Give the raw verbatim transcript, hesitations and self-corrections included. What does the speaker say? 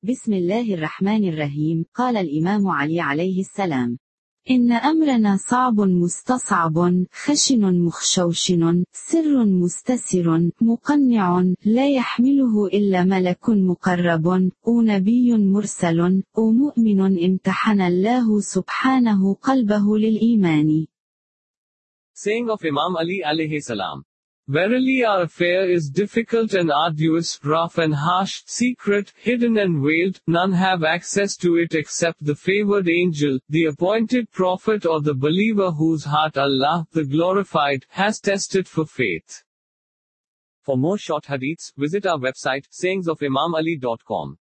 بسم الله الرحمن الرحيم. قال الإمام علي عليه السلام: إن أمرنا صعب مستصعب، خشن مخشوشن، سر مستسر، مقنع، لا يحمله إلا ملك مقرب، أو نبي مرسل، أو مؤمن امتحن الله سبحانه قلبه للإيمان. Saying of Imam Ali alayhi salam. Verily our affair is difficult and arduous, rough and harsh, secret, hidden and veiled, none have access to it except the favored angel, the appointed prophet or the believer whose heart Allah, the glorified, has tested for faith. For more short hadiths, visit our website, sayings of imam ali dot com.